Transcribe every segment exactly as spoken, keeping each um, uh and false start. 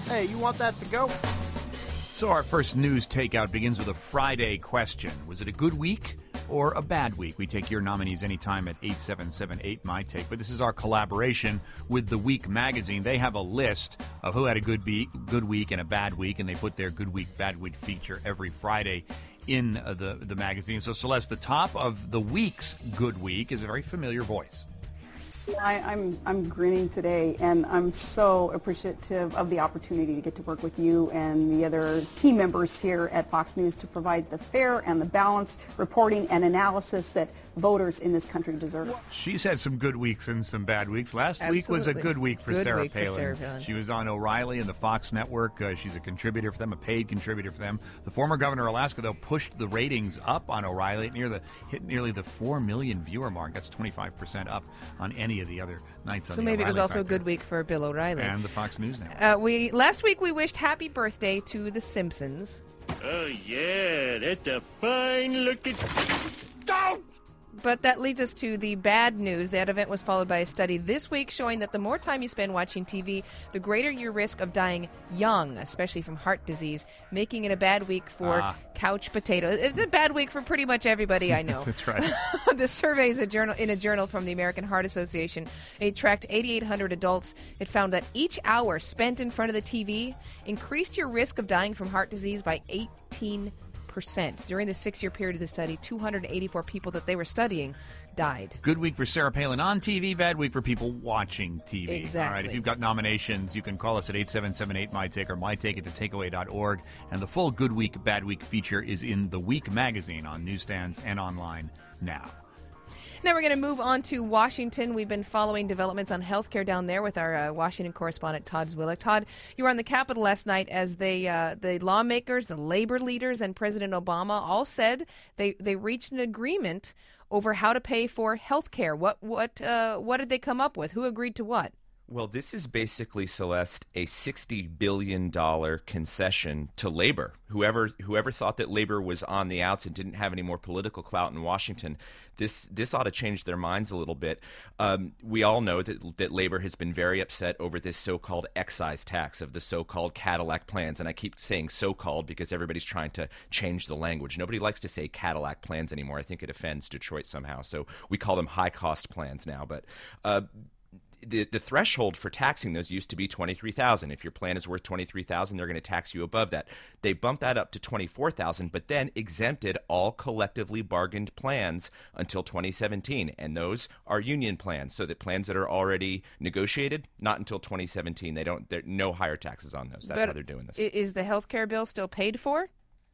Hey, you want that to go? So our first news takeout begins with a Friday question. Was it a good week or a bad week? We take your nominees anytime at eight seven seven eight, M Y T A K E. But this is our collaboration with The Week magazine. They have a list of who had a good, be- good week and a bad week, and they put their good week, bad week feature every Friday in uh, the, the magazine. So, Celeste, the top of the week's good week is a very familiar voice. I, I'm I'm grinning today, and I'm so appreciative of the opportunity to get to work with you and the other team members here at Fox News to provide the fair and the balanced reporting and analysis that voters in this country deserve. She's had some good weeks and some bad weeks. Last Absolutely. week was a good week for Good Sarah week for Palin. Sarah Palin. She was on O'Reilly and the Fox Network. Uh, she's a contributor for them, a paid contributor for them. The former governor of Alaska, though, pushed the ratings up on O'Reilly, near the hit nearly the four million viewer mark. That's twenty-five percent up on any of the other nights on So the maybe it was O'Reilly also a Factor. good week for Bill O'Reilly. And the Fox News Network. Uh, we last week we wished happy birthday to The Simpsons. Oh, yeah, that's a fine-looking... Don't! But that leads us to the bad news. That event was followed by a study this week showing that the more time you spend watching T V, the greater your risk of dying young, especially from heart disease, making it a bad week for Ah. couch potatoes. It's a bad week for pretty much everybody I know. That's right. The survey is a journal in a journal from the American Heart Association. It tracked eighty-eight hundred adults. It found that each hour spent in front of the T V increased your risk of dying from heart disease by eighteen percent. During the six-year period of the study, two hundred eighty-four people that they were studying died. Good week for Sarah Palin on T V, bad week for people watching T V. Exactly. All right, if you've got nominations, you can call us at eight seven seven eight, M Y T A K E or my take it at takeaway dot org. And the full Good Week, Bad Week feature is in The Week magazine on newsstands and online now. Now we're going to move on to Washington. We've been following developments on healthcare down there with our uh, Washington correspondent, Todd Zwillich. Todd, you were on the Capitol last night as they, uh, the lawmakers, the labor leaders, and President Obama all said they, they reached an agreement over how to pay for healthcare. What what uh, what did they come up with? Who agreed to what? Well, this is basically, Celeste, a sixty billion dollars concession to labor. Whoever whoever thought that labor was on the outs and didn't have any more political clout in Washington, this this ought to change their minds a little bit. Um, we all know that, that labor has been very upset over this so-called excise tax of the so-called Cadillac plans. And I keep saying so-called because everybody's trying to change the language. Nobody likes to say Cadillac plans anymore. I think it offends Detroit somehow. So we call them high-cost plans now. But uh, The, the threshold for taxing those used to be twenty-three thousand dollars. If your plan is worth twenty-three thousand dollars, they're going to tax you above that. They bumped that up to twenty-four thousand dollars, but then exempted all collectively bargained plans until twenty seventeen. And those are union plans, so that plans that are already negotiated, not until twenty seventeen. They don't. There no higher taxes on those. That's But how they're doing this. Is the healthcare bill still paid for?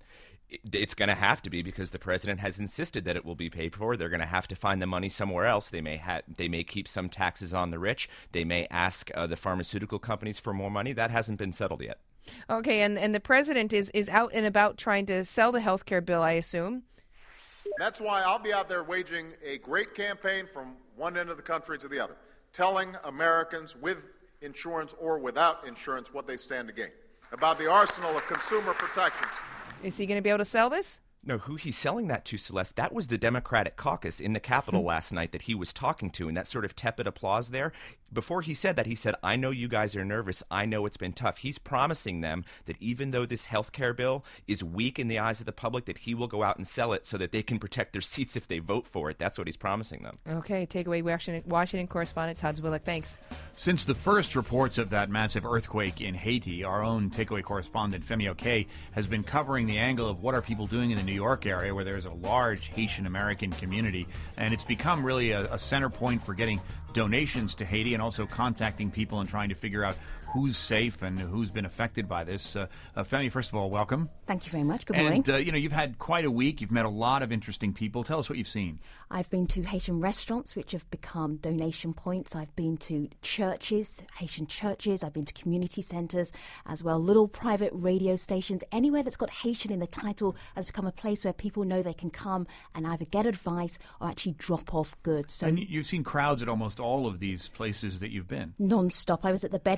It's going to have to be because the president has insisted that it will be paid for. They're going to have to find the money somewhere else. They may ha- they may keep some taxes on the rich. They may ask uh, the pharmaceutical companies for more money. That hasn't been settled yet. Okay, and, and the president is, is out and about trying to sell the healthcare bill, I assume. That's why I'll be out there waging a great campaign from one end of the country to the other, telling Americans with insurance or without insurance what they stand to gain, about the arsenal of consumer protections. Is he going to be able to sell this? No, who he's selling that to, Celeste, that was the Democratic caucus in the Capitol last night that he was talking to, and that sort of tepid applause there. Before he said that, he said, I know you guys are nervous. I know it's been tough. He's promising them that even though this health care bill is weak in the eyes of the public, that he will go out and sell it so that they can protect their seats if they vote for it. That's what he's promising them. Okay, takeaway Washington, Washington correspondent Todd Zwillich. Thanks. Since the first reports of that massive earthquake in Haiti, our own takeaway correspondent Femi Oke has been covering the angle of what are people doing in the New York area where there's a large Haitian American community, and it's become really a, a center point for getting donations to Haiti and also contacting people and trying to figure out who's safe and who's been affected by this. Uh, uh, Femi, first of all, welcome. Thank you very much. Good morning. And, uh, you know, you've had quite a week. You've met a lot of interesting people. Tell us what you've seen. I've been to Haitian restaurants, which have become donation points. I've been to churches, Haitian churches. I've been to community centres as well, little private radio stations. Anywhere that's got Haitian in the title has become a place where people know they can come and either get advice or actually drop off goods. So And you've seen crowds at almost all of these places that you've been. non-stop. I was at the Bedford Haitian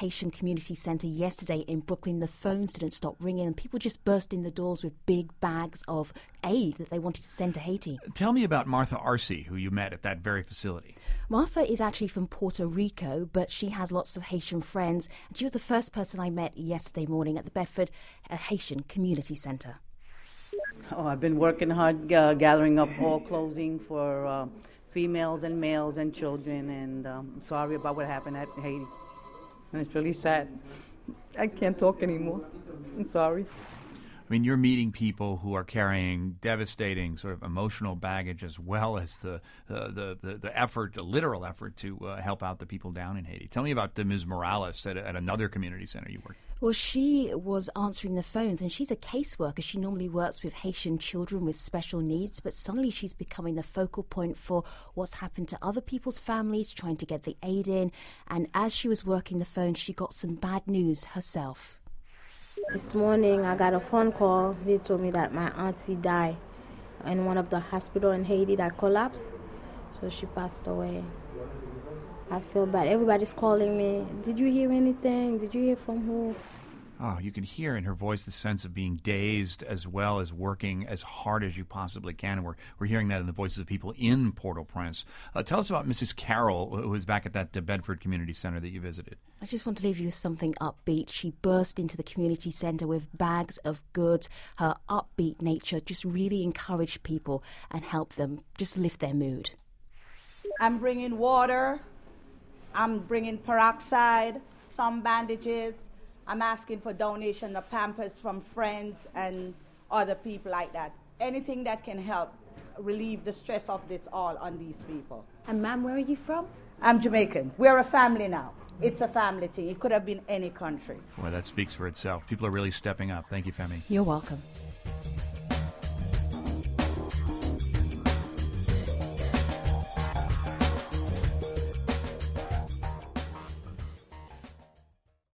Haitian Community Center yesterday in Brooklyn, the phones didn't stop ringing and people just burst in the doors with big bags of aid that they wanted to send to Haiti. Tell me about Martha Arce, who you met at that very facility. Martha is actually from Puerto Rico, but she has lots of Haitian friends. And she was the first person I met yesterday morning at the Bedford uh, Haitian Community Center. Oh, I've been working hard uh, gathering up all clothing for uh, females and males and children, and um, I'm sorry about what happened at Haiti. And it's really sad. I can't talk anymore. I'm sorry. I mean, you're meeting people who are carrying devastating sort of emotional baggage as well as the uh, the, the the effort, the literal effort to uh, help out the people down in Haiti. Tell me about the Miz Morales at, at another community center you worked. Well, she was answering the phones, and she's a caseworker. She normally works with Haitian children with special needs, but suddenly she's becoming the focal point for what's happened to other people's families, trying to get the aid in. And as she was working the phone, she got some bad news herself. This morning, I got a phone call. They told me that my auntie died in one of the hospitals in Haiti that collapsed, so she passed away. I feel bad. Everybody's calling me. Did you hear anything? Did you hear from who? Oh, you can hear in her voice the sense of being dazed as well as working as hard as you possibly can. And we're, we're hearing that in the voices of people in Port-au-Prince. Uh, tell us about Missus Carroll, who was back at that uh, Bedford Community Center that you visited. I just want to leave you with something upbeat. She burst into the community center with bags of goods. Her upbeat nature just really encouraged people and helped them just lift their mood. I'm bringing water. I'm bringing peroxide, some bandages. I'm asking for donation of Pampers from friends and other people like that. Anything that can help relieve the stress of this all on these people. And ma'am, where are you from? I'm Jamaican. We're a family now. It's a family thing. It could have been any country. Well, that speaks for itself. People are really stepping up. Thank you, Femi. You're welcome.